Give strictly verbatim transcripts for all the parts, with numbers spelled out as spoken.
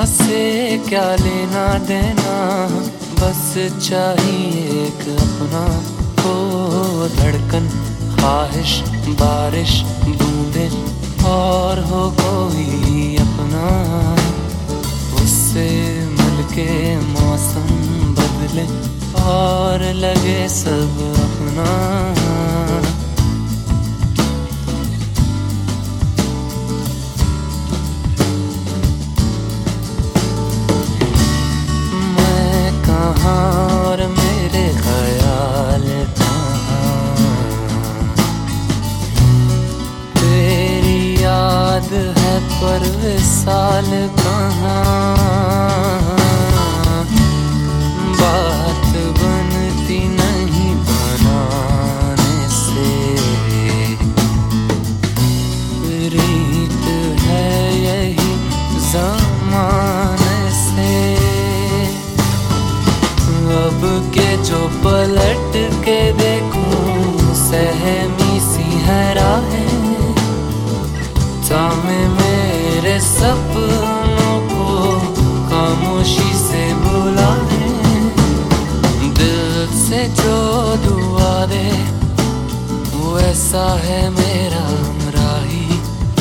से क्या लेना देना, बस चाहिए एक अपना। हो धड़कन, ख्वाहिश, बारिश, बूंदे और हो कोई अपना। उससे मिलके मौसम बदले और लगे सब अपना। और मेरे ख्याल कहाँ, तेरी याद है पर विसाल कहाँ। बात बनती नहीं बनाने से, रीत है यही ज़माने से। अब के जो पलट के देखूं, सहमी सी है राहें। थामे मेरे सपनों को खामोशी से बुलाए। दिल से जो दुआ दे, वैसा है मेरा हमराही।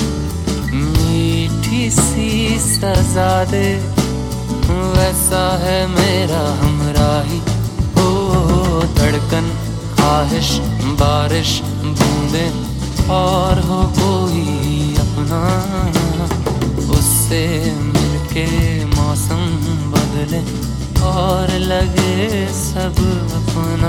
मीठी सी सजा दे, वैसा है मेरा हमराही। ओ धड़कन, ख्वाहिश, बारिश, बूंदे और हो कोई अपना। उससे मिलके मौसम बदले और लगे सब अपना।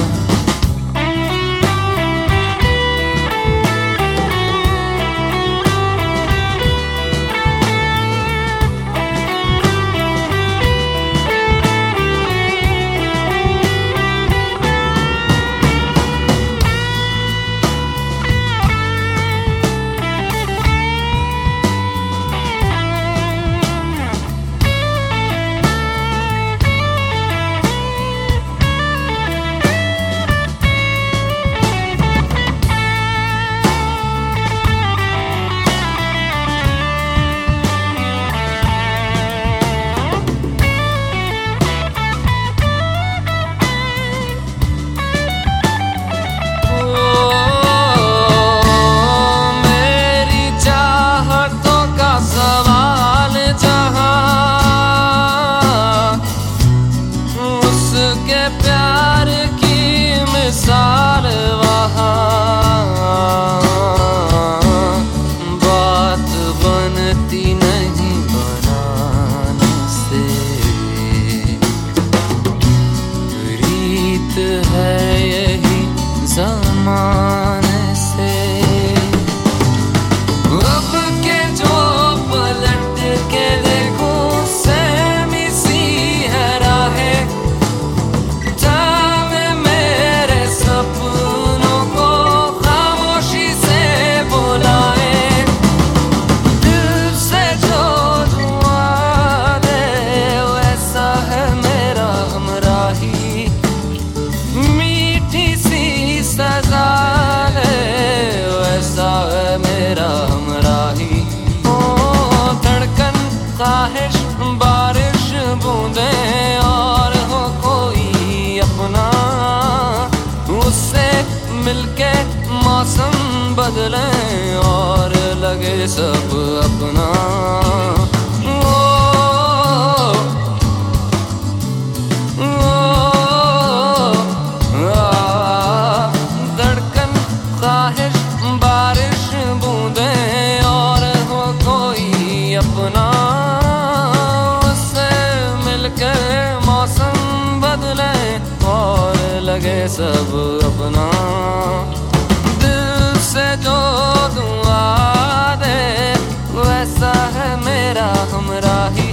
प्यार की मिसाल वहाँ, बात बनती नहीं बनाने से। रीत है यही ज़माने से। अब के जो पलट के देखो, सहमी सी है राहें। मीठी सी सजा है, वैसा है मेरा हमराही। ओ धड़कन, ख्वाहिश, बारिश, बूंदे और हो कोई अपना। उससे मिलके मौसम बदले और लगे सब अपना। ख्वाहिश, बारिश, बूंदे और हो कोई अपना। उससे मिलकर मौसम बदले और लगे सब अपना। दिल से जो दुआ दे, वैसा है मेरा हमराही।